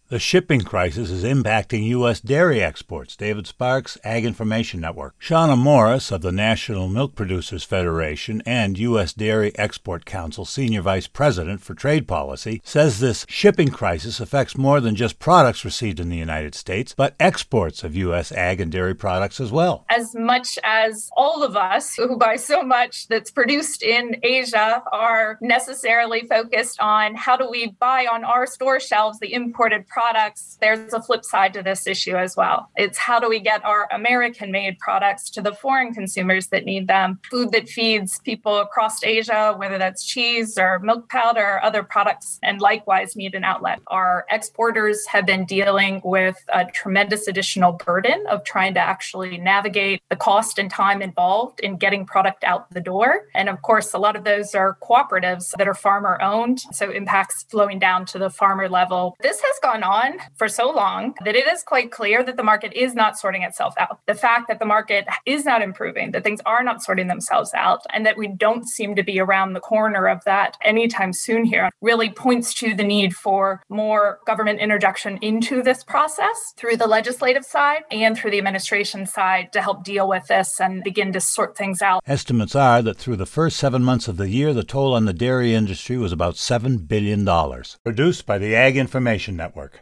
The shipping crisis is impacting U.S. dairy exports. David Sparks, Ag Information Network. Shauna Morris of the National Milk Producers Federation and U.S. Dairy Export Council Senior Vice President for Trade Policy says this shipping crisis affects more than just products received in the United States, but exports of U.S. ag and dairy products as well. As much as all of us who buy so much that's produced in Asia are necessarily focused on how do we buy on our store shelves the imported products, there's a flip side to this issue as well. It's how do we get our American-made products to the foreign consumers that need them, food that feeds people across Asia, whether that's cheese or milk powder or other products, and likewise need an outlet. Our exporters have been dealing with a tremendous additional burden of trying to actually navigate the cost and time involved in getting product out the door. And of course, a lot of those are cooperatives that are farmer-owned, so impacts flowing down to the farmer level. This has gone on for so long that it is quite clear that the market is not sorting itself out. The fact that the market is not improving, that things are not sorting themselves out, and that we don't seem to be around the corner of that anytime soon here really points to the need for more government interjection into this process through the legislative side and through the administration side to help deal with this and begin to sort things out. Estimates are that through the first 7 months of the year, the toll on the dairy industry was about $7 billion. Produced by the Ag Information Network.